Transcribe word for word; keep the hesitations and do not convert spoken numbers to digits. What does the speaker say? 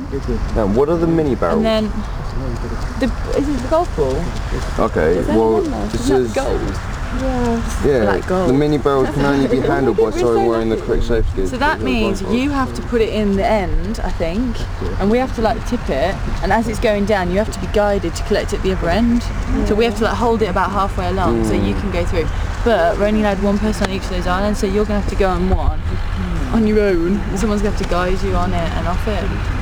And what are the mini barrels? And then, the, is it the golf ball? Okay, Is well, this this is... gold. Yeah, Yeah, like gold. the mini barrels can only be handled by someone wearing the correct safety gear. So that means you have to put it in the end, I think, and we have to like tip it, and as it's going down you have to be guided to collect it at the other end. Yeah. So we have to like hold it about halfway along mm. so you can go through. But we're only allowed one person on each of those islands, so you're going to have to go on one on your own, and someone's going to have to guide you on it and off it.